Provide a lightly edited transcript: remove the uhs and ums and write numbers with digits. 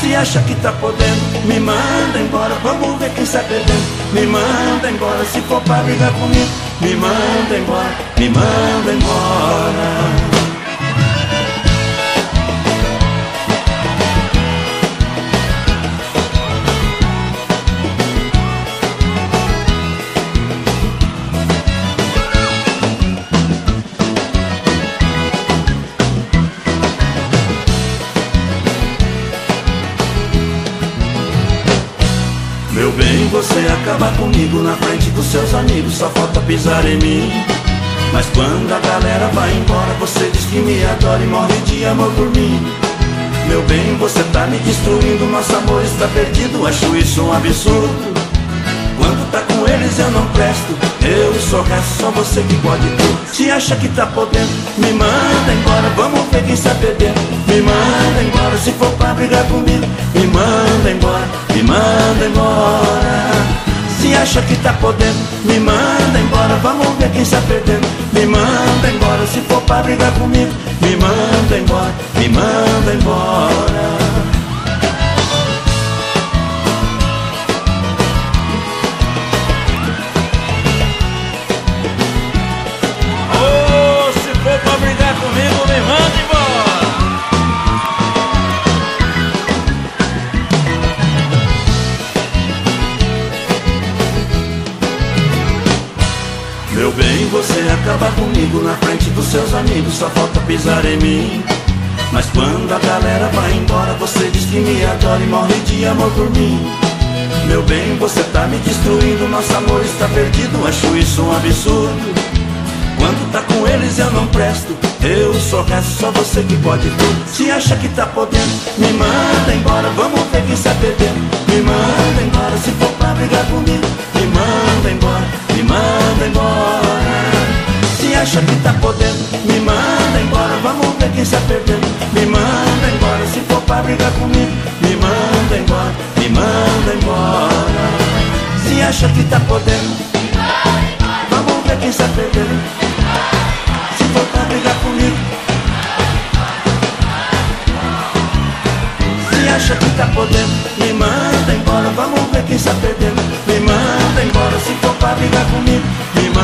Se acha que tá podendo, me manda embora. Vamos ver quem está perdendo. Me manda embora, se for pra brigar comigo. Me manda embora, me manda embora. Meu bem, você acaba comigo na frente dos seus amigos, só falta pisar em mim. Mas quando a galera vai embora, você diz que me adora e morre de amor por mim. Meu bem, você tá me destruindo, nosso amor está perdido, acho isso um absurdo. Quando tá com eles eu não presto, eu sou o resto, só você que pode tudo. Se acha que tá podendo, me manda embora, vamos ver quem está perdendo. Me manda embora, se for pra brigar comigo. Me manda embora, me manda embora. Se acha que tá podendo, me manda embora, vamos ver quem está perdendo. Me manda embora, se for pra brigar comigo. Me manda embora, me manda embora. Meu bem, você acaba comigo na frente dos seus amigos, só falta pisar em mim. Mas quando a galera vai embora, você diz que me adora e morre de amor por mim. Meu bem, você tá me destruindo, nosso amor está perdido, acho isso um absurdo. Quando tá com eles eu não presto, eu sou o resto, só você que pode tudo. Se acha que tá podendo, me manda embora, vamos ver quem está perdendo. Me manda embora, se for pra brigar comigo. Me manda embora, me manda embora. Se acha que tá podendo, me manda embora, vamos ver quem está perdendo. Me manda embora, se for pra brigar comigo. Me manda embora, me manda embora. Se acha que tá podendo, vamos ver quem está perdendo. Se for pra brigar comigo. Se acha que tá podendo, me manda embora, vamos ver quem está perdendo. Me manda embora, se for pra brigar comigo. Me